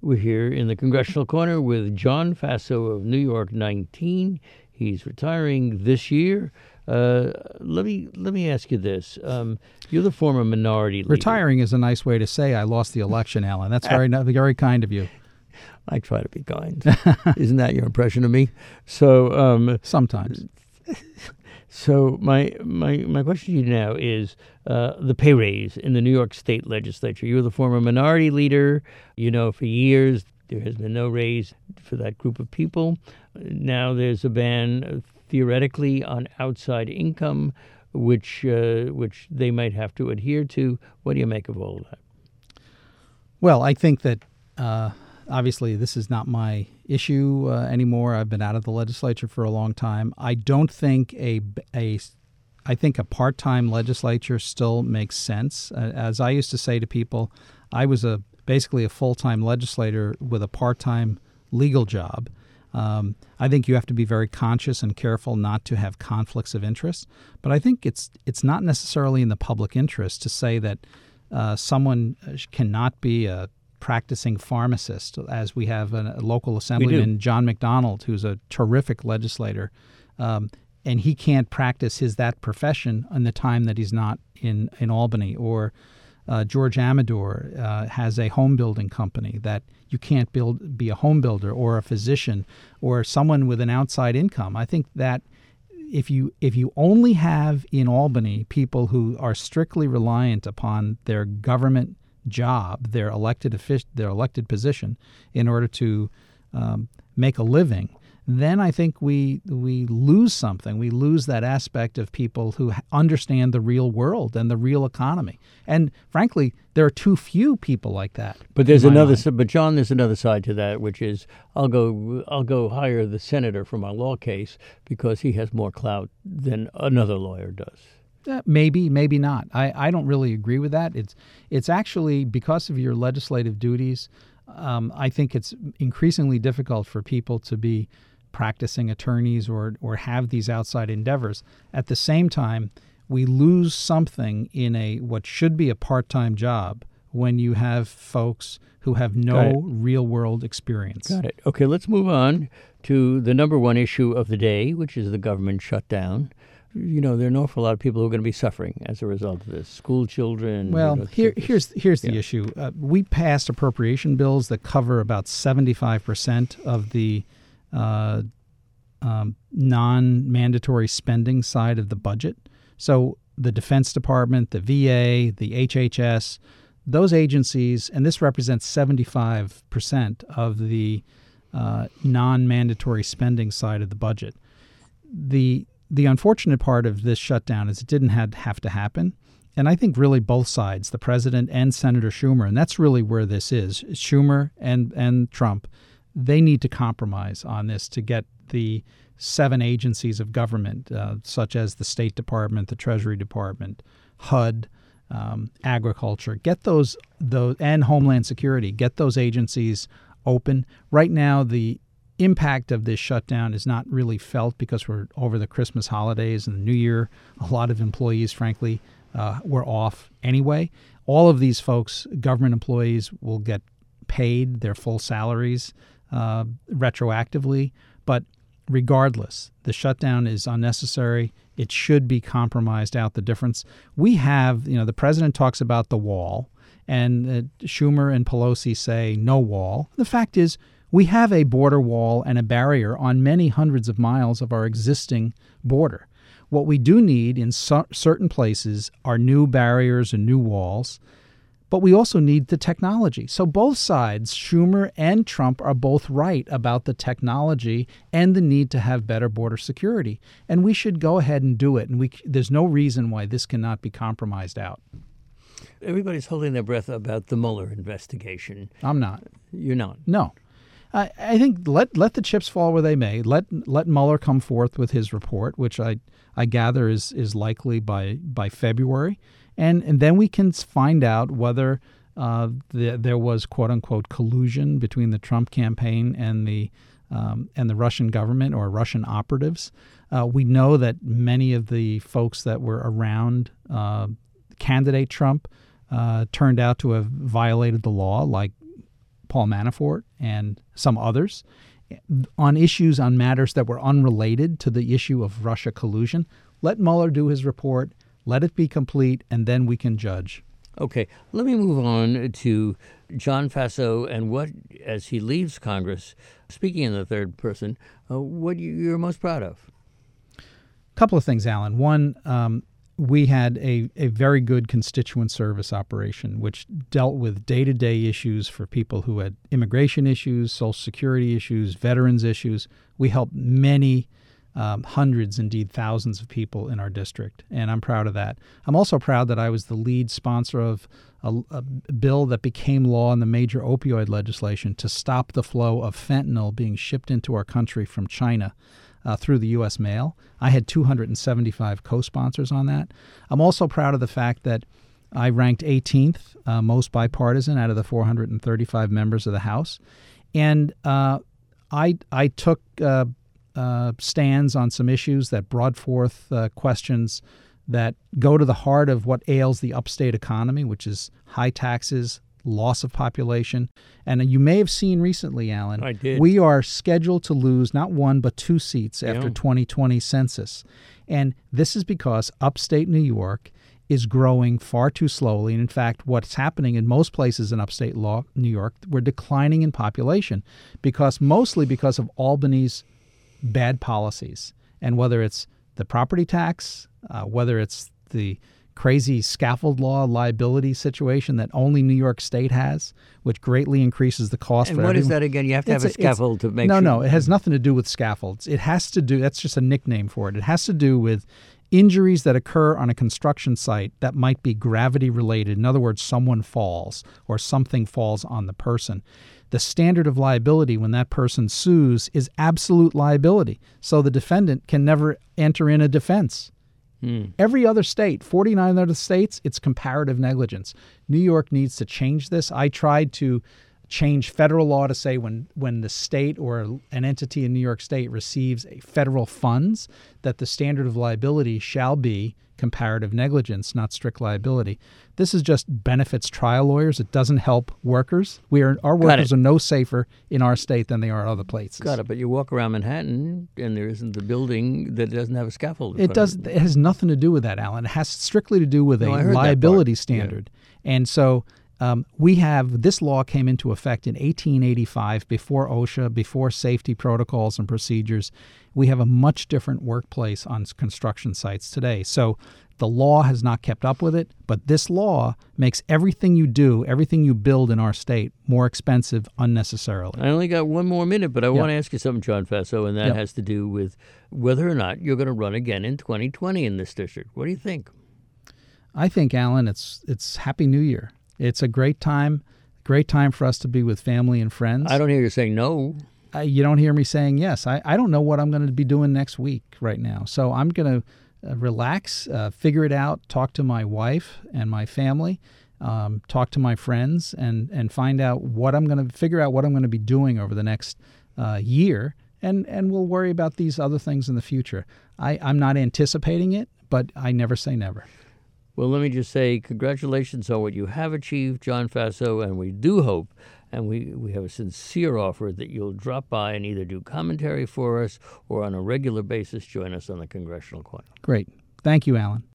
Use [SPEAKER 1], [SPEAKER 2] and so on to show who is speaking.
[SPEAKER 1] We're here in the Congressional Corner with John Faso of New York 19. He's retiring this year. Let me ask you this. You're the former minority leader.
[SPEAKER 2] Retiring is a nice way to say I lost the election, Alan. That's very kind of you.
[SPEAKER 1] I try to be kind. Isn't that your impression of me? So
[SPEAKER 2] sometimes.
[SPEAKER 1] So my question to you now is the pay raise in the New York State Legislature. You were the former minority leader. You know, for years there has been no raise for that group of people. Now there's a ban, theoretically, on outside income, which they might have to adhere to. What do you make of all of that?
[SPEAKER 2] Well, I think that obviously this is not my issue anymore. I've been out of the legislature for a long time. I don't think I think a part-time legislature still makes sense. As I used to say to people, I was basically a full-time legislator with a part-time legal job. I think you have to be very conscious and careful not to have conflicts of interest. But I think it's not necessarily in the public interest to say that someone cannot be a practicing pharmacist, as we have a local assemblyman, John McDonald, who's a terrific legislator, and he can't practice that profession in the time that he's not in Albany. Or George Amador has a home building company that you can't be a home builder or a physician or someone with an outside income. I think that if you only have in Albany people who are strictly reliant upon their government job, their elected position, in order to make a living, then I think we lose something. We lose that aspect of people who understand the real world and the real economy. And frankly, there are too few people like that.
[SPEAKER 1] But John, there's another side to that, which is I'll go hire the senator for my law case because he has more clout than another lawyer does.
[SPEAKER 2] Maybe not. I don't really agree with that. It's actually because of your legislative duties. I think it's increasingly difficult for people to be practicing attorneys or have these outside endeavors. At the same time, we lose something in what should be a part-time job when you have folks who have no real-world experience.
[SPEAKER 1] Got it. Okay, let's move on to the number one issue of the day, which is the government shutdown. You know, there are an awful lot of people who are going to be suffering as a result of this. School children.
[SPEAKER 2] Well, here's the issue. We passed appropriation bills that cover about 75% of the non-mandatory spending side of the budget. So the Defense Department, the VA, the HHS, those agencies, and this represents 75% of the non-mandatory spending side of the budget. The unfortunate part of this shutdown is it didn't have to happen. And I think really both sides, the president and Senator Schumer, and that's really where this is, Schumer and Trump, they need to compromise on this to get the 7 agencies of government, such as the State Department, the Treasury Department, HUD, Agriculture, get those and Homeland Security, get those agencies open. Right now, the impact of this shutdown is not really felt because we're over the Christmas holidays and the New Year. A lot of employees, frankly, were off anyway. All of these folks, government employees, will get paid their full salaries retroactively. But regardless, the shutdown is unnecessary. It should be compromised out the difference. We have, the president talks about the wall, and Schumer and Pelosi say no wall. The fact is, we have a border wall and a barrier on many hundreds of miles of our existing border. What we do need in certain places are new barriers and new walls, but we also need the technology. So both sides, Schumer and Trump, are both right about the technology and the need to have better border security. And we should go ahead and do it. And there's no reason why this cannot be compromised out.
[SPEAKER 1] Everybody's holding their breath about the Mueller investigation.
[SPEAKER 2] I'm not.
[SPEAKER 1] You're not?
[SPEAKER 2] No. I think let the chips fall where they may. Let Mueller come forth with his report, which I gather is likely by February, and then we can find out whether there was quote unquote collusion between the Trump campaign and the Russian government or Russian operatives. We know that many of the folks that were around candidate Trump turned out to have violated the law, like Paul Manafort and some others on issues, on matters that were unrelated to the issue of Russia collusion. Let Mueller do his report, let it be complete, and then we can judge.
[SPEAKER 1] Okay, let me move on to John Faso and what, as he leaves Congress, speaking in the third person, what you're most proud of.
[SPEAKER 2] A couple of things, Alan. One, we had a very good constituent service operation, which dealt with day-to-day issues for people who had immigration issues, Social Security issues, veterans issues. We helped many, hundreds, indeed thousands of people in our district, and I'm proud of that. I'm also proud that I was the lead sponsor of a bill that became law in the major opioid legislation to stop the flow of fentanyl being shipped into our country from China through the U.S. mail. I had 275 co-sponsors on that. I'm also proud of the fact that I ranked 18th most bipartisan out of the 435 members of the House. And I took stands on some issues that brought forth questions that go to the heart of what ails the upstate economy, which is high taxes, loss of population. And you may have seen recently, Alan,
[SPEAKER 1] I did.
[SPEAKER 2] We are scheduled to lose not one but two seats after 2020 census. And this is because upstate New York is growing far too slowly. And in fact, what's happening in most places in upstate New York, we're declining in population mostly because of Albany's bad policies. And whether it's the property tax, whether it's the crazy scaffold law liability situation that only New York State has, which greatly increases the cost
[SPEAKER 1] and
[SPEAKER 2] for
[SPEAKER 1] what
[SPEAKER 2] everyone.
[SPEAKER 1] is that again? You have to have a scaffold to make
[SPEAKER 2] sure.
[SPEAKER 1] No,
[SPEAKER 2] it has nothing to do with scaffolds. It has to do, that's just a nickname for it. It has to do with injuries that occur on a construction site that might be gravity related. In other words, someone falls or something falls on the person. The standard of liability when that person sues is absolute liability. So the defendant can never enter in a defense. Every other state, 49 other states, it's comparative negligence. New York needs to change this. I tried to change federal law to say when the state or an entity in New York State receives federal funds, that the standard of liability shall be comparative negligence, not strict liability. This is just benefits trial lawyers. It doesn't help workers. Our workers are no safer in our state than they are other places.
[SPEAKER 1] Got it. But you walk around Manhattan and there isn't the building that doesn't have a scaffold.
[SPEAKER 2] It does. It has nothing to do with that, Alan. It has strictly to do with a liability standard. Yeah. And so this law came into effect in 1885, before OSHA, before safety protocols and procedures. We have a much different workplace on construction sites today. So the law has not kept up with it, but this law makes everything you do, everything you build in our state more expensive unnecessarily.
[SPEAKER 1] I only got one more minute, but I want to ask you something, John Faso, and that has to do with whether or not you're going to run again in 2020 in this district. What do you think?
[SPEAKER 2] I think, Alan, it's Happy New Year. It's a great time for us to be with family and friends.
[SPEAKER 1] I don't hear you saying no.
[SPEAKER 2] You don't hear me saying yes. I don't know what I'm going to be doing next week right now. So I'm going to relax, figure it out, talk to my wife and my family, talk to my friends, and find out figure out what I'm going to be doing over the next year. And we'll worry about these other things in the future. I'm not anticipating it, but I never say never.
[SPEAKER 1] Well, let me just say congratulations on what you have achieved, John Faso, and we do hope, and we have a sincere offer that you'll drop by and either do commentary for us or on a regular basis join us on the Congressional Corner.
[SPEAKER 2] Great. Thank you, Alan.